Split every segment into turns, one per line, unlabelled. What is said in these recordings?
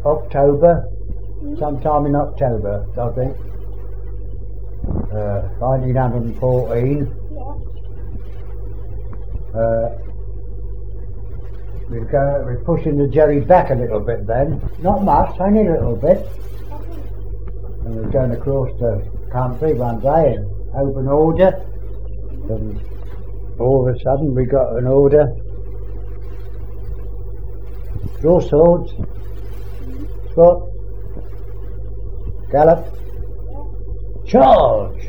October, sometime in October, I think. 1914. We're pushing the jerry back a little bit then. Not much, only a little bit. And we're going across the country one day and open order. And all of a sudden we got an order. Draw swords. Trot. Gallop. Charge!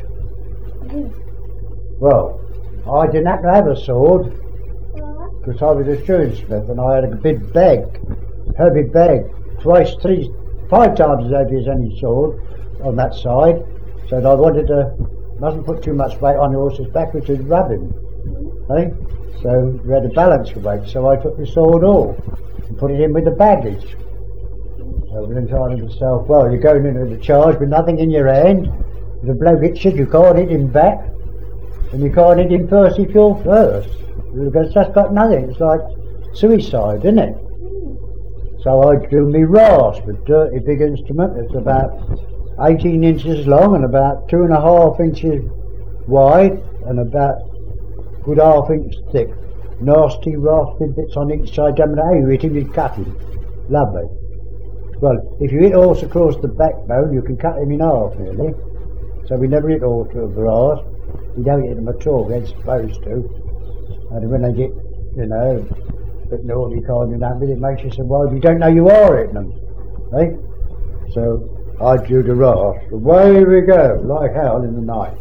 Well, I didn't have to have a sword because I was a shoesmith and I had a big bag, heavy bag, 5 times as heavy as any sword on that side, so that I wanted to, mustn't put too much weight on the horse's back which would rub him, eh? So we had to balance the weight, so I took the sword off and put it in with the baggage. So I was thinking to myself, well, you're going into the charge with nothing in your hand. If a bloke hits you, you can't hit him back, and you can't hit him first if you're first. Because that's got nothing. It's like suicide, isn't it? So I drew me rasp, a dirty big instrument. It's about 18 inches long and about 2.5 inches wide and about good ½ inch thick. Nasty raspy bits on each side. How you hit him, you cut him. Lovely. Well, if you hit a horse across the backbone, you can cut him in half nearly. So we never hit all to a rasp. We don't hit them at all, we're supposed to. And when they get, you know, a bit naughty kind of that, it makes you say, well, you don't know you are hitting them. Eh? So I drew the rasp. Away we go, like hell in the night.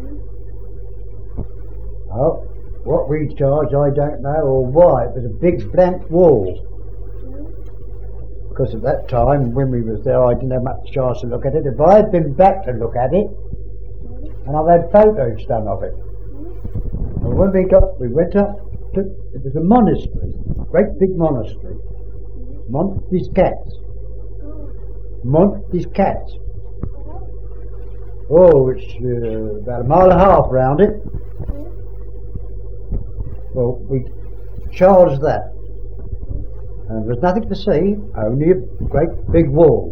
Oh, what we charged, I don't know, or why. It was a big blank wall. Because at that time, when we was there, I didn't have much chance to look at it. If I had been back to look at it, and I've had photos done of it. And when we went up to, it was a monastery, great big monastery. Monty's Cats. Oh, it's about 1.5 miles round it. Well, we charged that. And there was nothing to see, only a great big wall.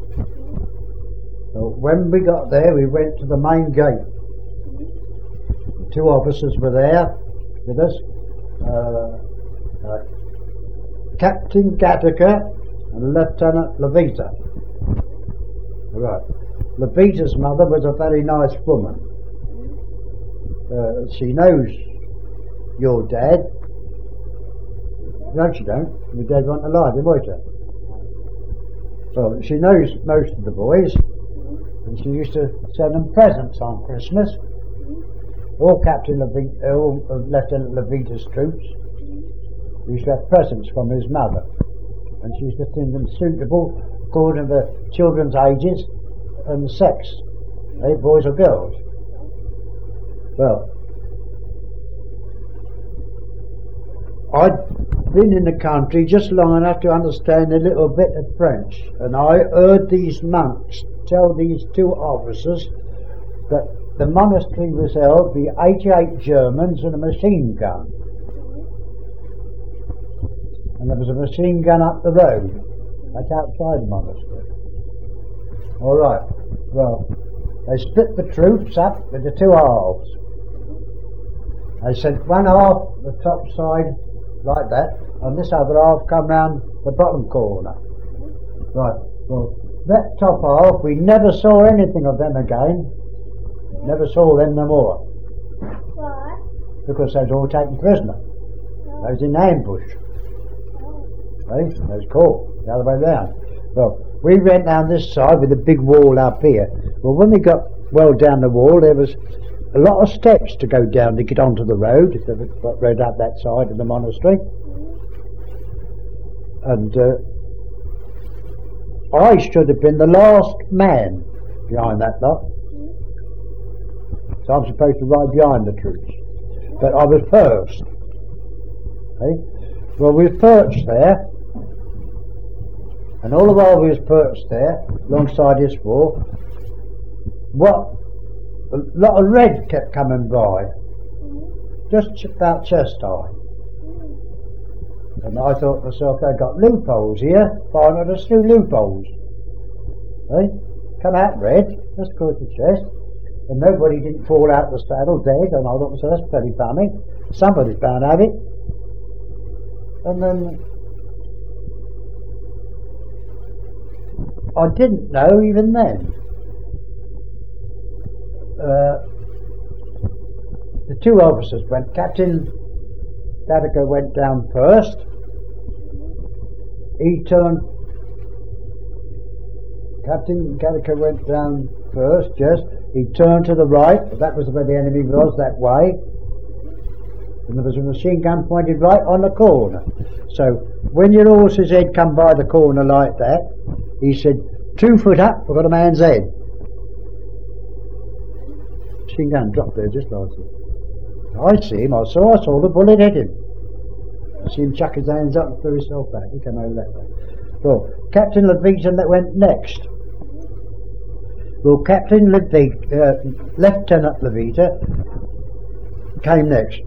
So when we got there, we went to the main gate. The 2 officers were there with us, Captain Gattaker and Lieutenant Levita. Right. Levita's mother was a very nice woman. She knows your dad. No, she don't. My dad wasn't alive, was he? So she knows most of the boys, and she used to send them presents on Christmas. All Lieutenant Levita's troops used to have presents from his mother, and she used to send them suitable according to the children's ages and the sex, boys or girls. Well, I'd been in the country just long enough to understand a little bit of French, and I heard these monks tell these 2 officers that the monastery was held by 88 Germans and a machine gun. And there was a machine gun up the road. That's outside the monastery. All right. Well, they split the troops up into 2 halves. They sent one half the top side like that, and this other half come round the bottom corner. Right. Well, that top half, we never saw anything of them again. Never saw them no more.
Why?
Because they was all taken prisoner. They was in ambush. They was caught the other way round. Well, we went down this side with a big wall up here. Well, when we got well down the wall, there was a lot of steps to go down to get onto the road. If they got road up that side of the monastery. And I should have been the last man behind that lot. So I'm supposed to ride behind the troops. But I was first. Well, we were perched there. And all the while we was perched there, alongside this wall, a lot of red kept coming by. Just about chest high. And I thought to myself, they've got loopholes here, why not just through loopholes? Eh? Come out red, just across the chest, and nobody didn't fall out the saddle dead, and I thought, so that's very funny. Somebody's bound to have it. And then I didn't know even then. The two officers went. Captain Gadiker went down first. He turned. Captain Gadiker went down first, yes. He turned to the right, that was where the enemy was, that way. And there was a machine gun pointed right on the corner. So when your horse's head come by the corner like that, he said, 2 foot up, I've got a man's head. Machine gun dropped there just like that. I see him, I saw the bullet hit him. I see him chuck his hands up and threw himself back. He came over that way. Well, Captain Levita went next. Well, Lieutenant Levita came next.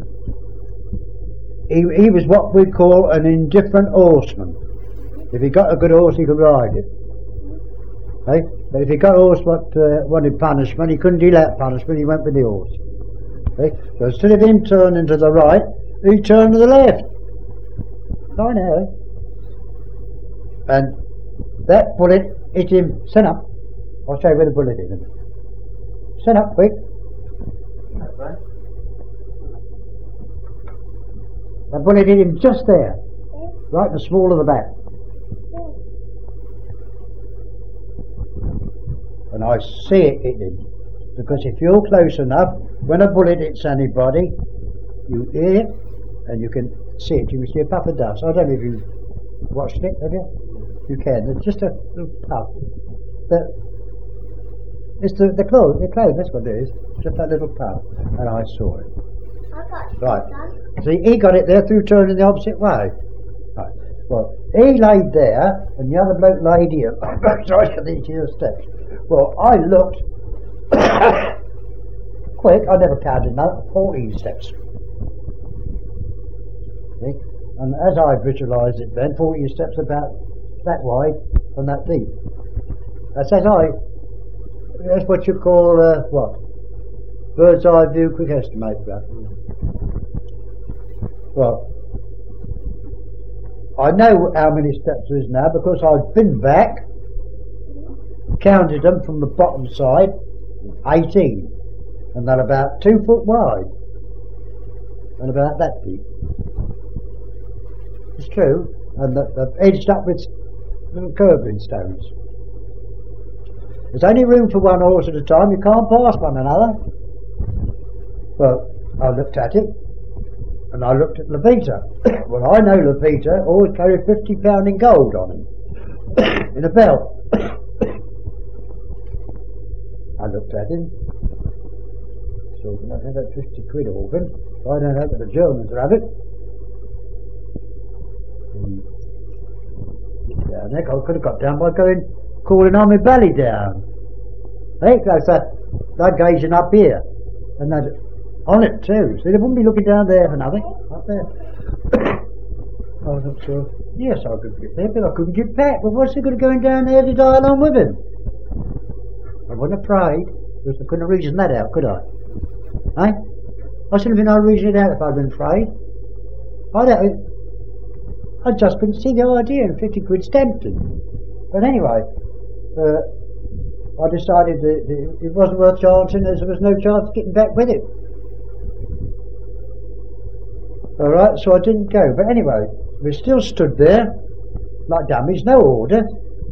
He was what we call an indifferent horseman. If he got a good horse, he could ride it. Eh? But if he got a horse what wanted punishment, he couldn't deal out punishment, he went with the horse. Eh? So instead of him turning to the right, he turned to the left. I know. And that bullet hit him. Stand up. I'll show you where the bullet hit him. Stand up quick. That bullet hit him just there, right in the small of the back. And I see it hit him, because if you're close enough, when a bullet hits anybody, you hear it and you can see it. You can see a puff of dust. I don't know if you've watched it, have you? You can. It's just a little puff. It's the cloth, that's what it is. Just that little puff. And I saw it. Right. See, he got it there through turning the opposite way. Right. Well, he laid there, and the other bloke laid here. Sorry for these here steps. Well, I looked quick. I never counted now. 14 steps. See? And as I visualised it then, 14 steps about that wide and that deep. That's what you call what? Bird's eye view, quick estimate, right? Well, I know how many steps there is now because I've been back, counted them from the bottom side, 18, and they're about 2 foot wide, and about that deep. It's true, and they're edged up with little curbing stones. There's only room for one horse at a time, you can't pass one another. Well, I looked at it, and I looked at Levita. Well, I know Levita always carried £50 in gold on him, in a belt. I looked at him, so I had that 50 quid off him. I don't know, but the Germans will have it. Down there, I could have got down by calling on my belly down. Hey, because they're gazing up here, and they're on it too. So they wouldn't be looking down there for nothing. Up there. I wasn't sure. Yes, I could get there, but I couldn't get back. Well, what's the good of going down there to die along with him? I wasn't afraid, because I couldn't have reasoned that out, could I? Eh? I shouldn't have been able to reason it out if I'd been afraid. I just couldn't see the idea, and 50 quid's tempting. But anyway, I decided that it wasn't worth chancing, as there was no chance of getting back with it. Alright, so I didn't go. But anyway, we still stood there, like dummies, no order.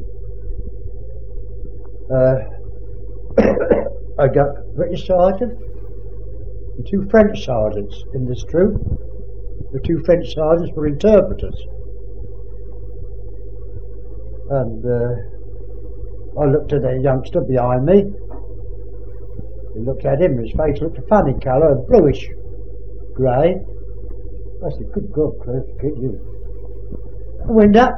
I got a British sergeant and 2 French sergeants in this troop. The 2 French sergeants were interpreters. And I looked at the youngster behind me. I looked at him, his face looked a funny colour, bluish grey. I said, good God, Cliff, kid, you. I went up.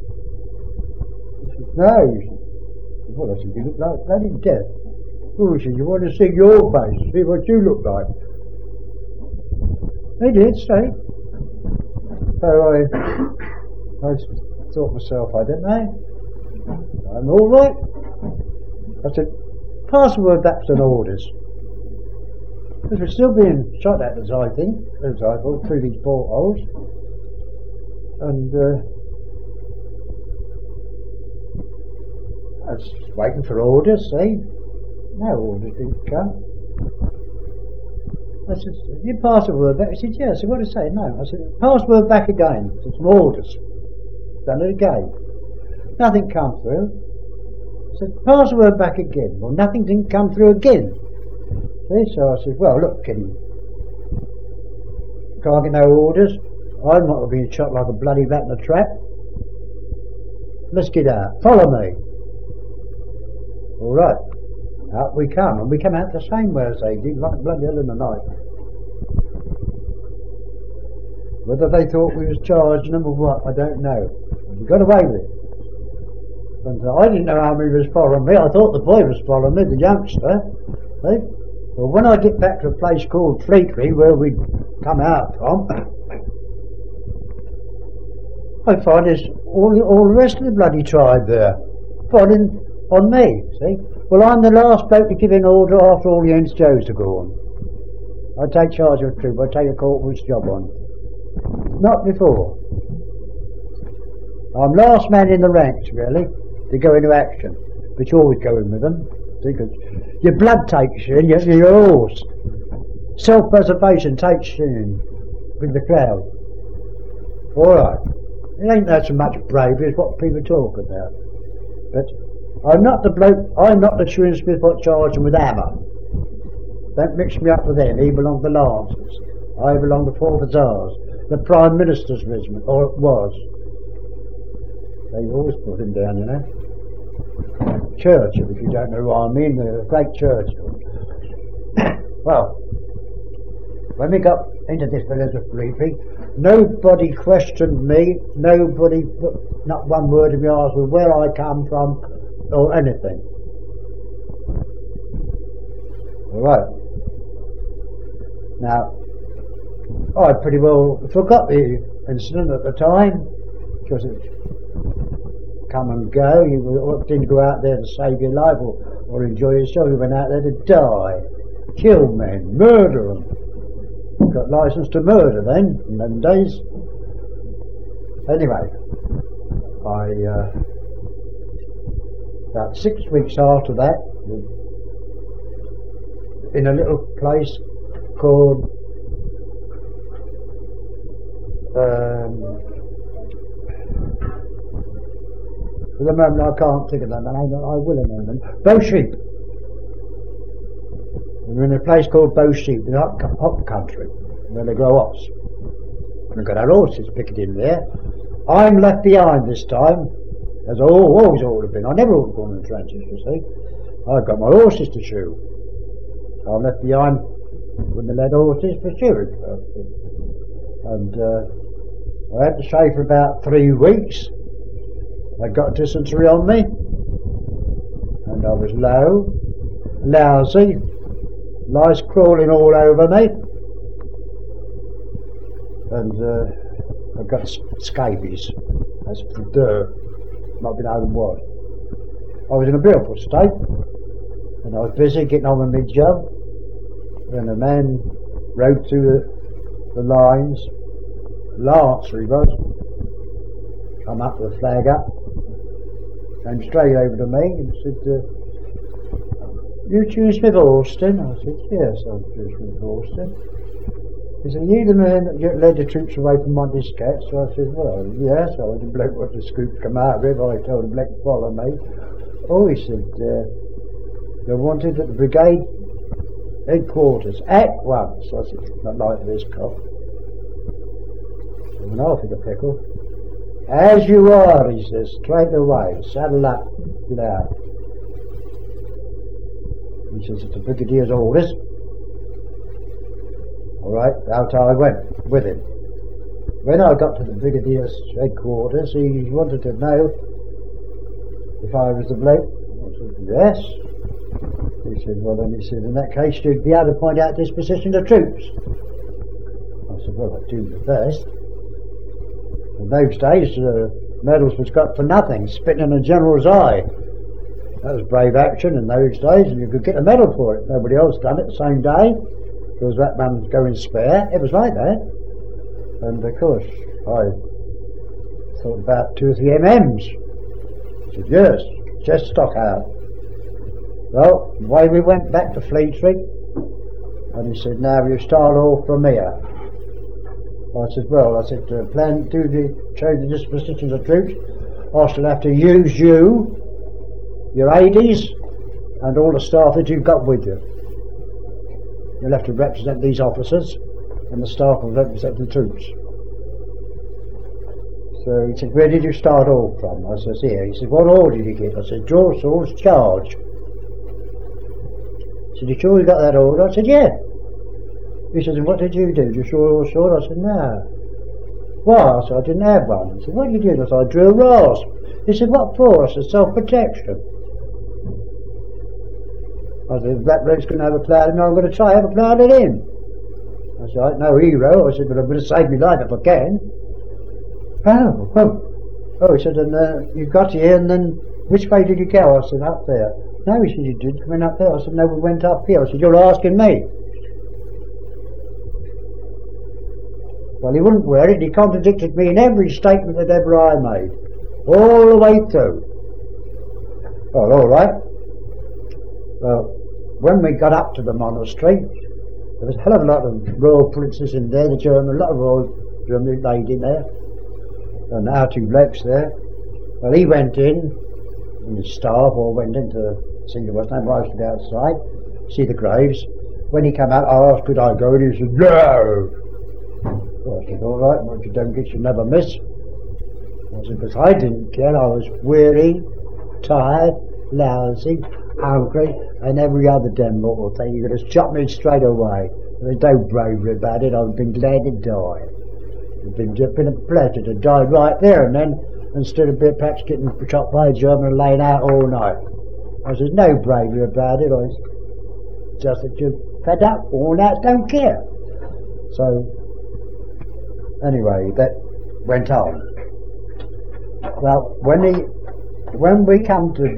He said, no. He said, well, I said, you look like bloody death. Oh, he said, you want to see your face, see what you look like. They did, straight. So I thought to myself, I don't know, I'm all right. I said, pass the word back to the orders. Because we're still being shot at, as I think, as I thought, through these portholes. And I was waiting for orders, see? No orders didn't come. I said, you pass the word back? He said, yes. I said, what did I say? No. I said, pass the word back again. It's some orders. Done it again. Nothing come through. I said, pass the word back again. Well, nothing didn't come through again. See? So I said, well, look, Kenny, can't get no orders. I'm not being shot like a bloody rat in a trap. Let's get out. Follow me. All right. Out we come, and we come out the same way as they did, like bloody hell in the night. Whether they thought we was charging them or what, I don't know. We got away with it. And I didn't know how many was following me. I thought the boy was following me, the youngster. See? Well, when I get back to a place called Fleetry, where we'd come out from, I find there's all the rest of the bloody tribe there, following on me, see? Well, I'm the last bloke to give an order after all the ends Joes are gone. I take charge of a troop, I take a corporal's job on. Not before. I'm last man in the ranks, really, to go into action. But you always go in with them, because your blood takes you in, your horse. Self-preservation takes you in with the crowd. All right. It ain't that so much bravery as what people talk about. But I'm not the bloke, I'm not the Shrewsbury what charged them with hammer. Don't mix me up with them. He belonged to the Lancers. I belong to 4th Hussars, the Prime Minister's regiment, or it was. They always put him down, you know. Churchill, if you don't know who I mean, the great Churchill. Well, when we got into this village of Fleetry, nobody questioned me, nobody put not one word in my arse with where I come from or anything. All right. Now, I pretty well forgot the incident at the time, because it's come and go. You didn't go out there to save your life or enjoy yourself. You went out there to die, kill men, murder them. Got licence to murder then, in them days. Anyway, about 6 weeks after that, in a little place called for the moment I can't think of that name, I will in a moment. Bowsheep. We're in a place called Bowsheep, in the hop country, where they grow hops. We've got our horses picked in there. I'm left behind this time, as I always ought to have been. I never ought to have gone in the trenches, you see. I've got my horses to shoe. So I'm left behind with the led horses for shoeing purposes. And I had to shave for about 3 weeks. I got dysentery on me, and I was low, lousy, lice crawling all over me, and I got scabies. That's for dirt, not been able to wash. I was in a beautiful state, and I was busy getting on with my job, when a man rode through the lines, Lancer he was, come up with a flag up, came straight over to me and said, you Shrewsbury Alston? I said, yes, I'm Shrewsbury Alston. He said, you the man that led the troops away from Montesquieu? So I said, well, yes, I was the bloke what the scoop come out of it. I told the bloke to follow me. Oh, he said, you're wanted at the brigade headquarters at once. I said, not like this cop. I went off in a pickle. As you are, he says, straight away, saddle up, get out. He says, it's the brigadier's orders. All right, out I went with him. When I got to the brigadier's headquarters, he wanted to know if I was the bloke. I said, yes. He said, well then, he said, in that case you'd be able to point out disposition of troops. I said, well, I'd do the best. In those days, medals was got for nothing, spitting in a general's eye. That was brave action in those days, and you could get a medal for it. Nobody else done it the same day. There was that man going spare. It was like that. And of course, I thought about 2 or 3 MMs. I said, yes, just stock out. Well, away we went back to Fleet Street, and he said, now you start off from here. I said, plan to change the dispositions of troops. I shall have to use you, your aides, and all the staff that you've got with you. You'll have to represent these officers, and the staff will represent the troops. So he said, where did you start off from? I said, here. He said, what order did you get? I said, draw swords, charge. He said, you sure you got that order? I said, yeah. He said, and what did you do? Did you draw your sword? I said, no. Why? I said, I didn't have one. He said, what did you do? I said, I drew a rasp. He said, what for? I said, self-protection. I said, if that bloke's going to have a cloud at me, I'm going to try have a cloud at him. I said, I ain't no hero. I said, but I'm going to save my life if I can. Oh, he said, and you got here, and then which way did you go? I said, up there. No, he said, you did come in up there. I said, no, we went up here. I said, you're asking me. Well, he wouldn't wear it. He contradicted me in every statement that ever I made, all the way through. Well, all right. Well, when we got up to the monastery, there was a hell of a lot of royal princes in there, a lot of royal German ladies in there, and our 2 blokes there. Well, he went in his staff, or went into see there was no I stood outside, see the graves. When he came out, I asked, could I go? And he said, no. Well, I said, all right, what you don't get, you never miss. I said, because I didn't care. I was weary, tired, lousy, hungry, and every other damn mortal thing. You could have shot me straight away. There's no bravery about it. I've been glad to die. It's been a pleasure to die right there and then, instead of perhaps getting shot by a German and laying out all night. I said, no bravery about it. I was just that you're fed up, worn out, don't care. So, anyway, that went on. Well, when we come to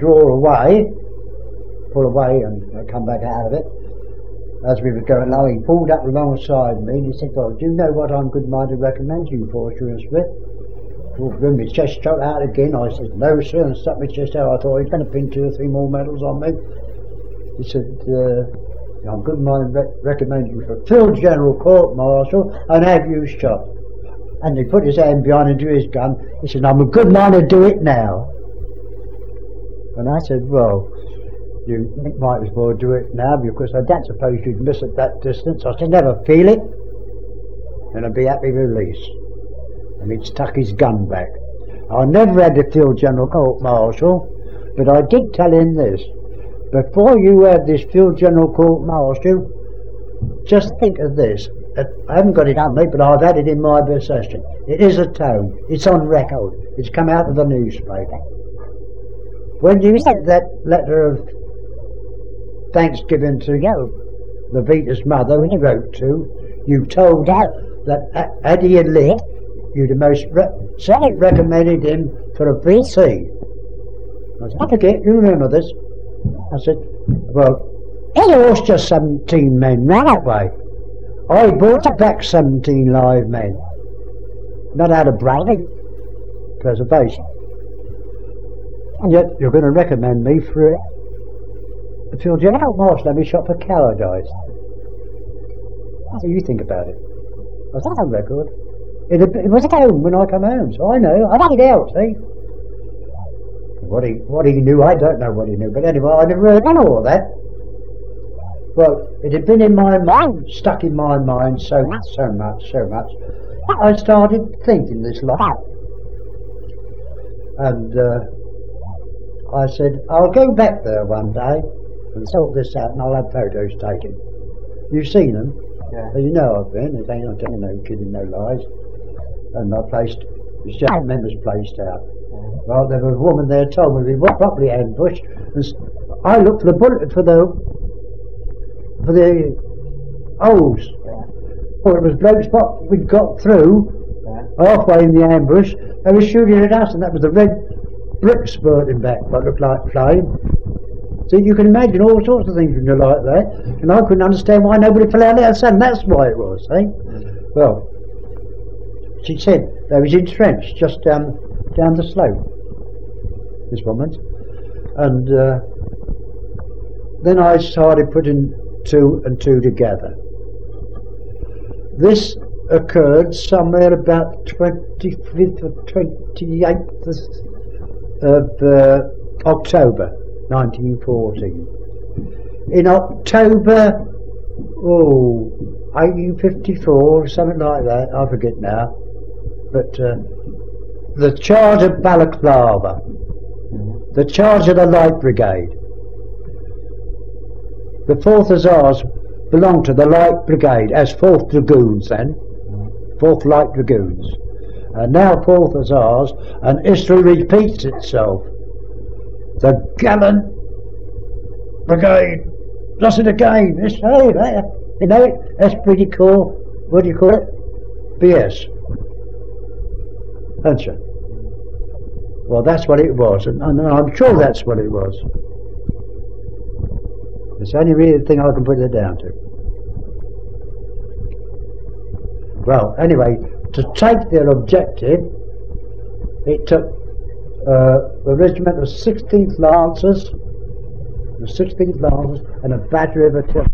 pull away and come back out of it, as we were going along, he pulled up alongside me and he said, well, do you know what I'm good minded to recommend you for, Sir Smith? When my chest shot out again, I said, no, sir, and stuck my chest out. I thought he's going to pin 2 or 3 more medals on me. He said, I'm good minded to recommend you for Field General Court Martial and have you shot. And he put his hand behind and drew his gun. He said, I'm a good man to do it now. And I said, well, you might as well do it now, because I don't suppose you'd miss at that distance. I said, never feel it, and I'd be happy to release. And he'd stuck his gun back. I never had the Field General Court Martial, but I did tell him this. Before you have this Field General Court Martial, just think of this. I haven't got it on me, but I've had it in my possession. It is a tome. It's on record. It's come out of the newspaper. When you sent that letter of thanksgiving to the Vita's mother, when you wrote to, you told her that had he lived, you'd have most recommended him for a VC. I said, I forget, you remember this? I said, well, he lost just 17 men ran that way. I brought back 17 live men. Not out of bragging, preservation. And yet you're going to recommend me for the Field General Marshal had me shot for cowardice. What do you think about it? I was on record. It was at home when I come home, so I know. I had it out, see? What he knew, I don't know what he knew, but anyway, I never heard none of all that. Well, it had been in my mind, stuck in my mind so much, that I started thinking this lot. And I said, I'll go back there one day and sort this out, and I'll have photos taken. You've seen them? Yeah. Well, you know I've been. It ain't not telling no kidding, no lies. And I placed, the staff members placed out. Well, there was a woman there told me we were properly ambushed, and I looked for the bullet for the holes. Yeah. Well, it was bloke's spot we'd got through, yeah. halfway in the ambush, they were shooting at us, and that was the red brick spurting back, what looked like flame. So you can imagine all sorts of things when you're like that, and I couldn't understand why nobody fell out there, and that's why it was, eh? Well, she said they was entrenched just down the slope, this woman, and then I started putting two and two together. This occurred somewhere about 25th or 28th of October 1914. In October 1854 or something like that, I forget now, but the charge of Balaclava, the charge of the Light Brigade. The 4th Hussars belonged to the Light Brigade as 4th Dragoons then, 4th Light Dragoons, and now 4th Hussars, and history repeats itself. The gallant brigade does it again. It's, hey, there, you know it, that's pretty cool. What do you call it? BS, don't you? Well, that's what it was, and I'm sure that's what it was. It's the only real thing I can put it down to. Well, anyway, to take their objective, it took a regiment of 16th Lancers, and a battery of artillery.